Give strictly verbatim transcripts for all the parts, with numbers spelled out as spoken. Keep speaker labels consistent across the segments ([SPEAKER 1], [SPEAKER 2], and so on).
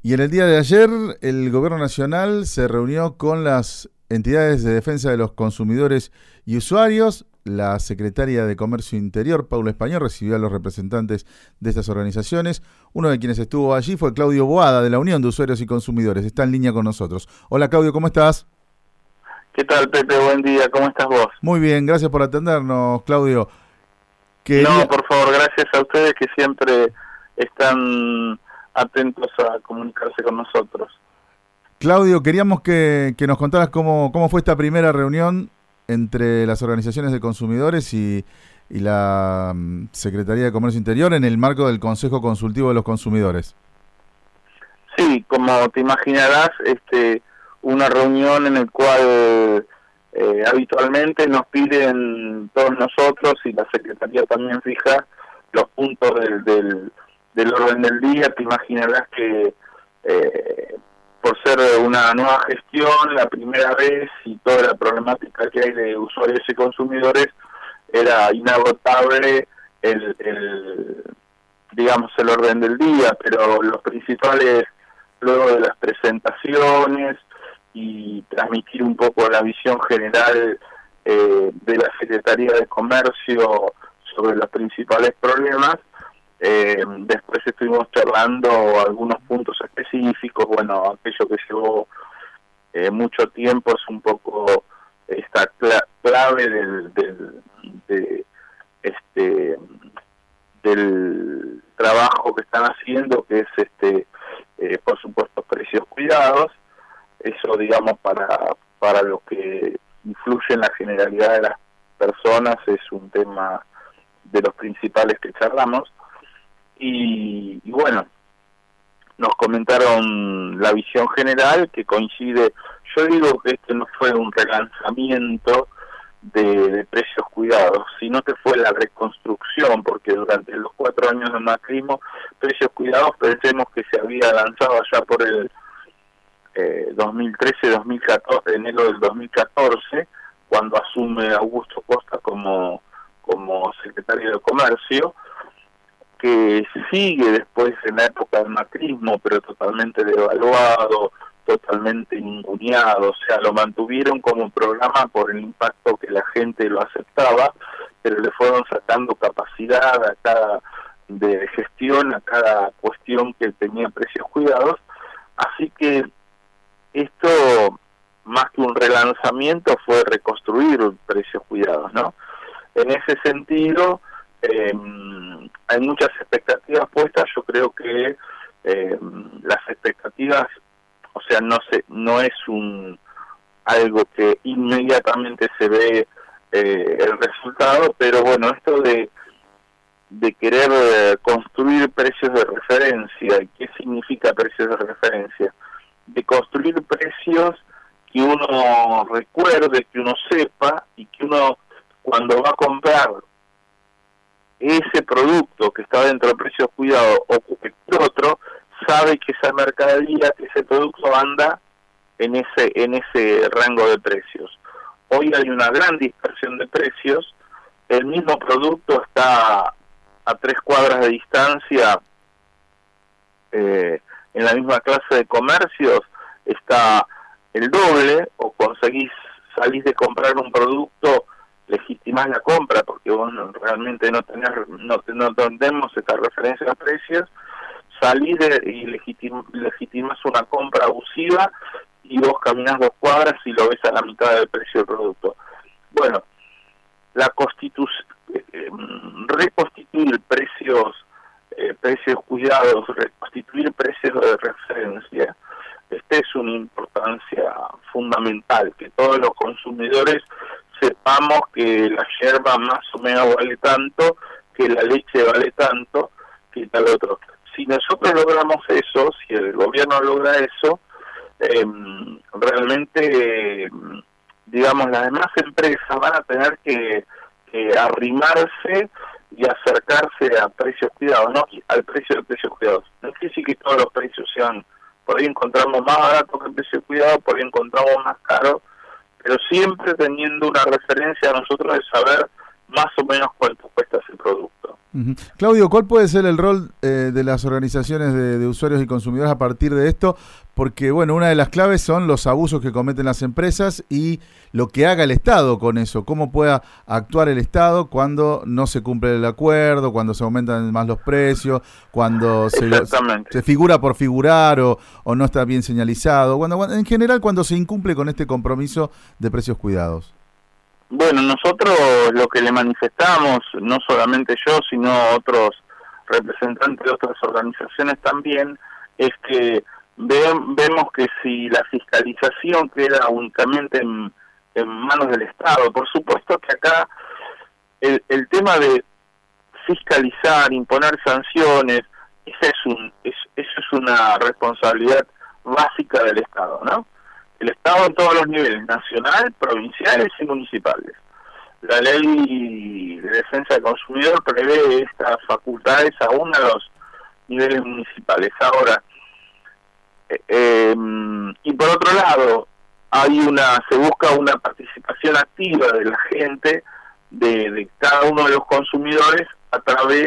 [SPEAKER 1] Y en el día de ayer, el Gobierno Nacional se reunió con las entidades de defensa de los consumidores y usuarios. La secretaria de Comercio Interior, Paula Español, recibió a los representantes de estas organizaciones. Uno de quienes estuvo allí fue Claudio Boada, de la Unión de Usuarios y Consumidores. Está en línea con nosotros. Hola, Claudio, ¿cómo estás?
[SPEAKER 2] ¿Qué tal, Pepe? Buen día, ¿cómo estás vos?
[SPEAKER 1] Muy bien, gracias por atendernos, Claudio. Quería...
[SPEAKER 2] No, por favor, gracias a ustedes que siempre están atentos a comunicarse con nosotros.
[SPEAKER 1] Claudio, queríamos que, que nos contaras cómo, cómo fue esta primera reunión entre las organizaciones de consumidores y, y la um, Secretaría de Comercio Interior en el marco del Consejo Consultivo de los Consumidores.
[SPEAKER 2] Sí, como te imaginarás, este, una reunión en la cual eh, habitualmente nos piden todos nosotros, y la Secretaría también fija los puntos del, del, del orden del día. Te imaginarás que eh, por ser una nueva gestión, la primera vez, y toda la problemática que hay de usuarios y consumidores, era inagotable el, el digamos el orden del día, pero los principales, luego de las presentaciones y transmitir un poco la visión general eh, de la Secretaría de Comercio sobre los principales problemas, eh, después estuvimos charlando algunos puntos específicos. Bueno, aquello que llevó eh, mucho tiempo es un poco esta cla clave del, del, de, este, del trabajo que están haciendo, que es este eh, por supuesto precios cuidados. Eso, digamos, para para lo que influye en la generalidad de las personas, es un tema de los principales que charlamos. Y, y bueno, nos comentaron la visión general, que coincide. Yo digo que este no fue un relanzamiento de, de precios cuidados, sino que fue la reconstrucción, porque durante los cuatro años del macrismo, precios cuidados, pensemos que se había lanzado allá por el eh, dos mil trece dos mil catorce, enero del dos mil catorce, cuando asume Augusto Costa como, como secretario de Comercio, que sigue después en la época del macrismo, pero totalmente devaluado, totalmente ninguneado. O sea, lo mantuvieron como programa por el impacto que la gente lo aceptaba, pero le fueron sacando capacidad a cada de gestión, a cada cuestión que tenía precios cuidados. Así que esto, más que un relanzamiento, fue reconstruir precios cuidados, ¿no? En ese sentido, eh, hay muchas expectativas puestas. Yo creo que eh, las expectativas, o sea, no se, no es un algo que inmediatamente se ve eh, el resultado, pero bueno, esto de de querer eh, construir precios de referencia. ¿Y qué significa precios de referencia? De construir precios que uno recuerde, que uno sepa, y que uno, cuando va a comprar ese producto que está dentro de precios cuidados o cualquier otro, sabe que esa mercadería, que ese producto anda en ese en ese rango de precios. Hoy hay una gran dispersión de precios. El mismo producto está a tres cuadras de distancia, eh, en la misma clase de comercios, está el doble, o conseguís, salís de comprar un producto, legitimás la compra, porque vos no, realmente no tenés, no, no tenemos esta referencia a precios, salís de, y legitim, legitimás una compra abusiva, y vos caminás dos cuadras y lo ves a la mitad del precio del producto. Bueno, la constitución, eh, reconstituir precios, eh, precios cuidados, reconstituir precios de referencia, esta es una importancia fundamental, que todos los consumidores sepamos que la yerba más o menos vale tanto, que la leche vale tanto, que tal otro. Si nosotros logramos eso, si el gobierno logra eso, eh, realmente, eh, digamos, las demás empresas van a tener que, que arrimarse y acercarse a precios cuidados, ¿no? Al precio de precios cuidados. No quiere decir que todos los precios sean, por ahí encontramos más barato que el precio de cuidado, por ahí encontramos más caro, pero siempre teniendo una referencia a nosotros de saber más o menos cuánto cuesta ese producto.
[SPEAKER 1] Uh-huh. Claudio, ¿cuál puede ser el rol eh, de las organizaciones de, de usuarios y consumidores a partir de esto? Porque, bueno, una de las claves son los abusos que cometen las empresas y lo que haga el Estado con eso. Cómo pueda actuar el Estado cuando no se cumple el acuerdo, cuando se aumentan más los precios, cuando se, se figura por figurar o, o no está bien señalizado. Cuando, cuando, en general, cuando se incumple con este compromiso de precios cuidados.
[SPEAKER 2] Bueno, nosotros lo que le manifestamos, no solamente yo, sino otros representantes de otras organizaciones también, es que ve, vemos que si la fiscalización queda únicamente en, en manos del Estado, por supuesto que acá el, el tema de fiscalizar, imponer sanciones, esa es, un, es, eso es una responsabilidad básica del Estado, ¿no? El Estado en todos los niveles, nacional, provinciales y municipales. La ley de defensa del consumidor prevé estas facultades aún a los niveles municipales. Ahora, eh, eh, y por otro lado, hay una se busca una participación activa de la gente, de, de cada uno de los consumidores, a través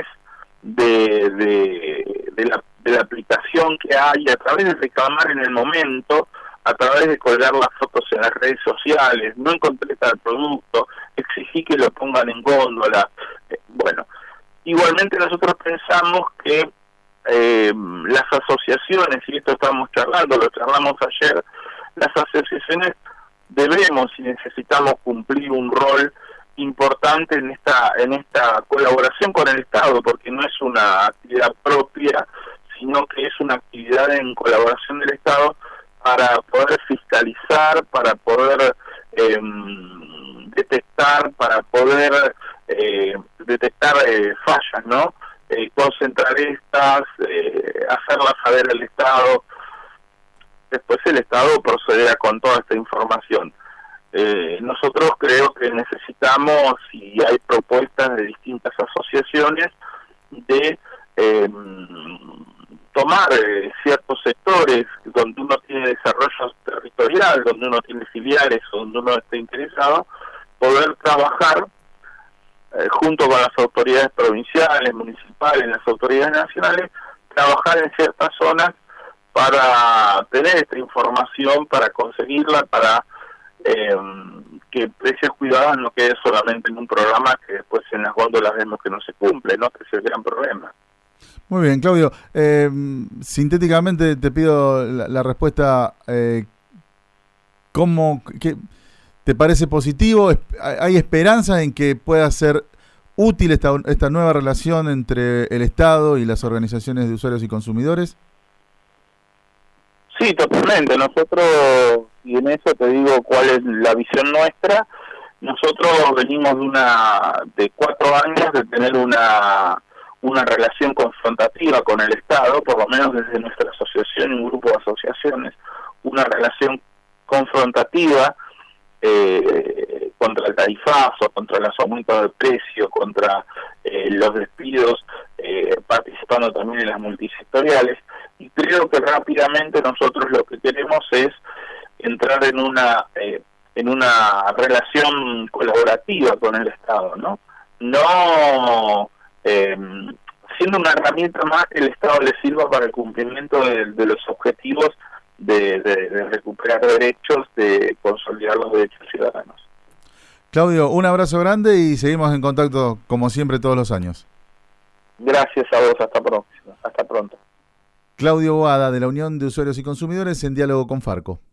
[SPEAKER 2] de, de, de, la, de la aplicación que hay, a través de reclamar en el momento, a través de colgar las fotos en las redes sociales, no encontré tal producto, exigí que lo pongan en góndola. Eh, bueno, igualmente nosotros pensamos que eh, las asociaciones, y esto estamos charlando, lo charlamos ayer, las asociaciones debemos y necesitamos cumplir un rol importante en esta en esta colaboración con el Estado, porque no es una actividad propia, sino que es una actividad en colaboración del Estado para poder fiscalizar, para poder eh, detectar, para poder eh, detectar eh, fallas, ¿no? Eh, concentrar estas, eh, hacerlas saber al Estado. Después el Estado procederá con toda esta información. Eh, nosotros creo que necesitamos, y hay propuestas de distintas asociaciones, de eh, tomar eh, ciertos sectores donde uno tiene desarrollo territorial, donde uno tiene filiales, donde uno está interesado, poder trabajar eh, junto con las autoridades provinciales, municipales, las autoridades nacionales, trabajar en ciertas zonas para tener esta información, para conseguirla, para eh, que Precios Cuidados no quede solamente en un programa que después en las góndolas vemos que no se cumple, ¿no? Que es el gran problema.
[SPEAKER 1] Muy bien, Claudio. Eh, sintéticamente te pido la, la respuesta. Eh, ¿Cómo qué, te parece positivo? ¿Hay esperanza en que pueda ser útil esta, esta nueva relación entre el Estado y las organizaciones de usuarios y consumidores?
[SPEAKER 2] Sí, totalmente. Nosotros, y en eso te digo cuál es la visión nuestra, nosotros venimos de una de cuatro años de tener una una relación confrontativa con el Estado, por lo menos desde nuestra asociación y un grupo de asociaciones, una relación confrontativa eh, contra el tarifazo, contra los aumentos de precio, contra eh, los despidos, eh, participando también en las multisectoriales, y creo que rápidamente nosotros lo que queremos es entrar en una eh, en una relación colaborativa con el Estado, ¿no? No eh, siendo una herramienta más que el Estado le sirva para el cumplimiento de, de los objetivos de, de, de recuperar derechos, de consolidar los derechos ciudadanos.
[SPEAKER 1] Claudio, un abrazo grande y seguimos en contacto como siempre todos los años.
[SPEAKER 2] Gracias a vos, hasta pronto. Hasta pronto.
[SPEAKER 1] Claudio Boada, de la Unión de Usuarios y Consumidores, en diálogo con Farco.